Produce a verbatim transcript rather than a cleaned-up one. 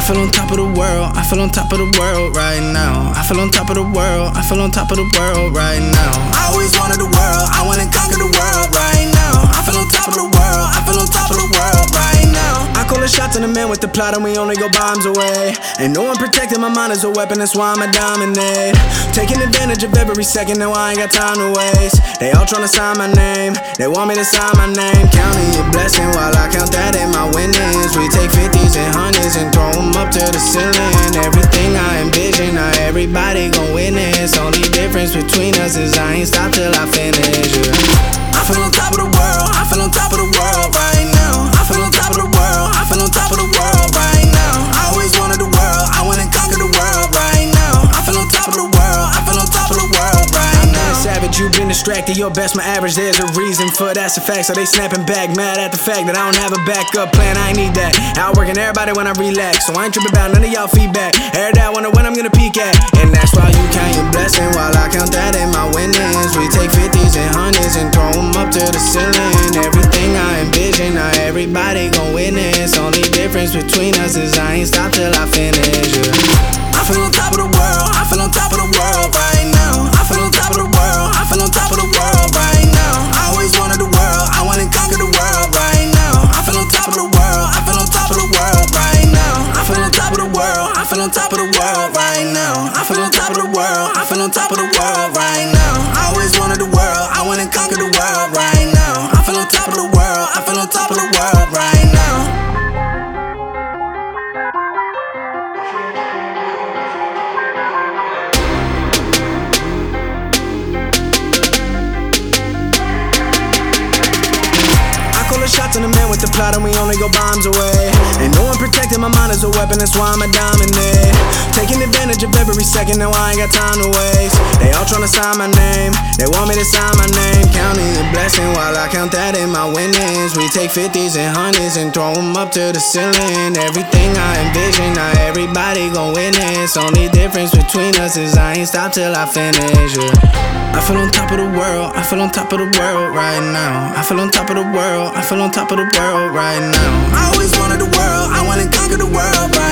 feel on top of the world, I feel on top of the world right now. I feel on top of the world, I feel on top of the world right now. I always wanted the world, I wanna conquer the world right now. I feel on top of the world, I feel on top of the world right now. I call the shots and the man with the plot and we only go bombs away. Ain't no one protecting my mind as a weapon, that's why I'ma dominate. Taking advantage of every second, now I ain't got time to waste. They all tryna sign my name, they want me to sign my name. Counting your blessing while I count that in my winnings. We take fifties and hundreds and throw them up to the ceiling. Everything I envision, now everybody gon' witness. Only difference between us is I ain't stop till I finish, yeah. I feel on top of the world, I feel on top of the world right now. I feel on top of the world, I feel on top of the world right now. I always wanted the world, I wanna conquer the world right now. I feel on top of the world, I feel on top of the world right now. Savage, you've been distracted, you're best my average, there's a reason for that's a fact. So they snapping back, mad at the fact that I don't have a backup plan, I ain't need that. Outworking everybody when I relax, so I ain't tripping about none of y'all feedback. Heard that, wonder when I'm gonna peak at. And that's why you count your blessing while I count that in my winnings. We take fifties and hundreds and throw them up to the ceiling. Everything I envision, now everybody gon' witness. Only difference between us is I ain't stop till I finish, yeah. I feel on top of the world, I feel on top of the world right now. I feel on top of the world, I feel on top of the world right now. I always wanted the world, I wanna conquer the world right now. I feel on top of the world, I feel on top of the world right now. I feel on top of the world, I feel on top of the world right now. I feel on top of the world, I feel on top of the world right now. I always wanted the world, I wanna conquer the world right now. I feel on top of the world, I feel on top of the world right now. Shots on the man with the plot and we only go bombs away. Ain't no one protecting my mind as a weapon, that's why I'ma dominate. Taking advantage of every second, now I ain't got time to waste. They all tryna sign my name, they want me to sign my name. Counting your blessing while I count that in my winnings. We take fifties and hundreds and throw them up to the ceiling. Everything I envision, now everybody gon' witness. Only difference between us is I ain't stop till I finish, yeah. I feel on top of the world, I feel on top of the world right now. I feel on top of the world, I feel on top of the world right now. I always wanted the world, I wanna conquer the world right now.